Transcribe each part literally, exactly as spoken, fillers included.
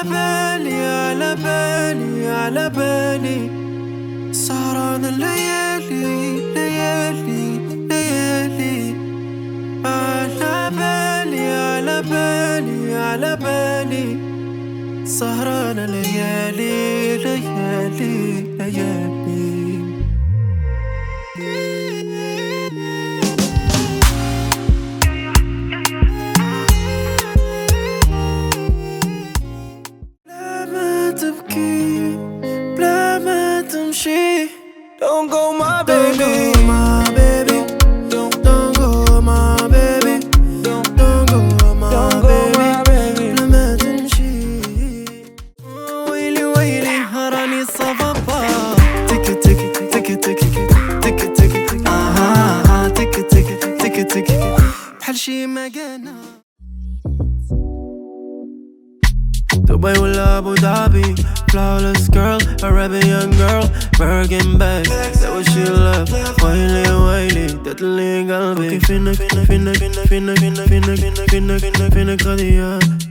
بالي على بالي على بالي سهران الليالي ليالي ليالي على بالي على بالي على بالي سهران ليالي ليالي ليالي Don't go my baby, my baby. Don't don't go my baby. Don't don't go my baby. لما تمشي ويلي ويلي هراني صفابا تك تك تك تك تك تك آه تك تك تك تك بحال شي مكانة دبي ولا أبو ظبي flawless girl, Arabian girl, Bergen bags. That what she love. Waily, waily, deadly قلبي. Okay, finna, finna, finna, finna, finna, finna, finna, finna, finna, finna, finna قضية.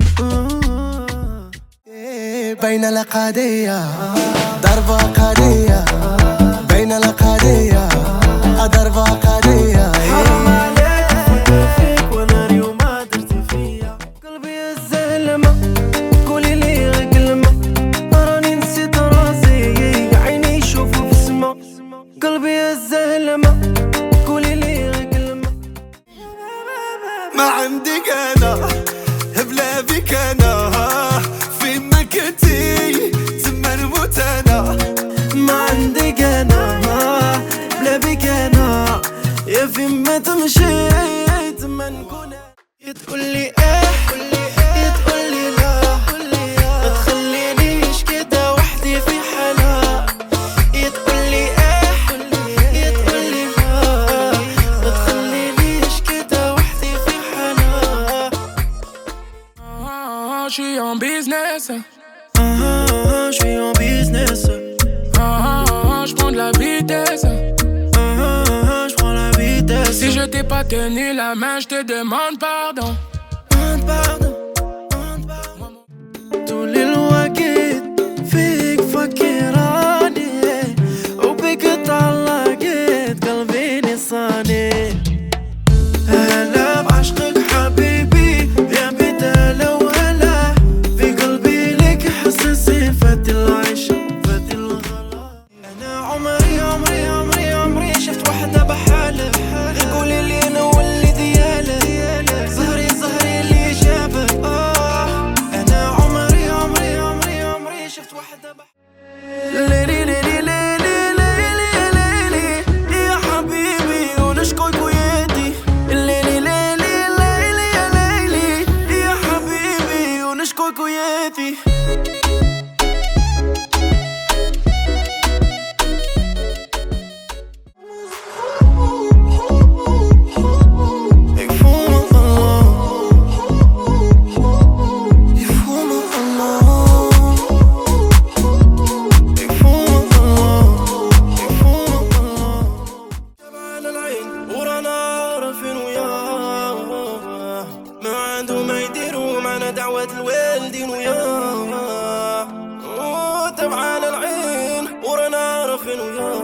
بين القضية ضربة قضية بين القضية ضربة قضية. حرام عليك فوت فيك وانا اليوم ما درت فيا. قلبي الزلمة قولي لي غير كلمة. قلبي الزلمة قولي لي كلمة. ما عندك أنا بلا بك أنا في مكتي تما نموت أنا. ما عندك أنا بلا بك أنا يا في ما تمشي تما نكون. يتقولي إيه يتقولي لا ما تخلينيش كده وحدي في حالها. يتقولي إيه j'suis en business. Ah ah, j'suis en business. Ah ah, j'prends de la vitesse. Ah ah, j'prends la vitesse. Si je t'ai pas tenu la main, j'te demande pardon. Demande pardon. طول الوقت فيك فكراني وبك تعلقت قلبي نصاني. هلا بعشقك حبيبي يا بدالة وهلا في قلبي لك حساسي فات العيش فات الغلا. أنا عمري عمري عمري عمري شفت وحدة بحالة قولي لي أنا واللي ديالك زهري زهري اللي جابك. آه أنا عمري عمري عمري عمري شفت وحدة بحالة. ليلي ليلي ليلي ليلي ليلي يا حبيبي ونشكوك ويدي. ليلي ليلي ليلي ليلي يا حبيبي ونشكوك ويدي. دعوة الوالدين وياه تبعان العين ورانا عارفين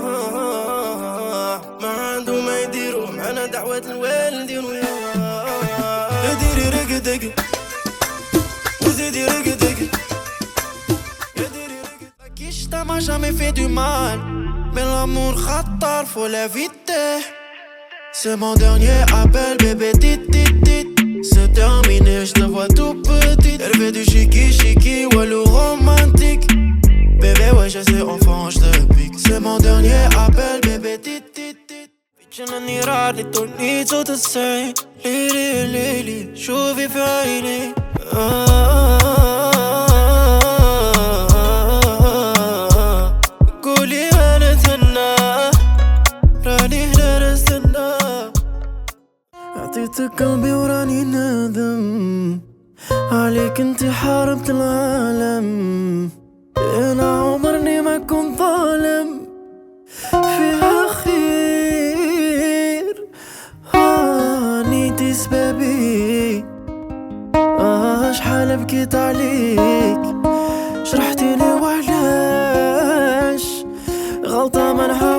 وياه ما عنده ما يديروا معنا دعوة الوالدين وياه. ديري رقدق وزيدي رقدق يا ديري رقدق. كيش تا ما jamais fait du mal mais l'amour خطر faut l'éviter. C'est mon dernier appel bébé tit tit tit. C'est terminé, je te vois tout petit. Elle fait du chiki chiki, walou romantique. Bébé ouais je sais enfant je te pique. C'est mon dernier appel bébé tit tit tit. بيتشنني رادي توني تو تسي. ليلي ليلي شوفي في عيني. قولي انا تهنى راني هنا نستنى. عطيتك قلبي وراني نادم عليك انتي حاربت العالم. انا عمرني ما كنت ظالم فيها خير. هانيتي سبابي آه شحال بكيت عليك شرحتي لي وعلاش غلطة منها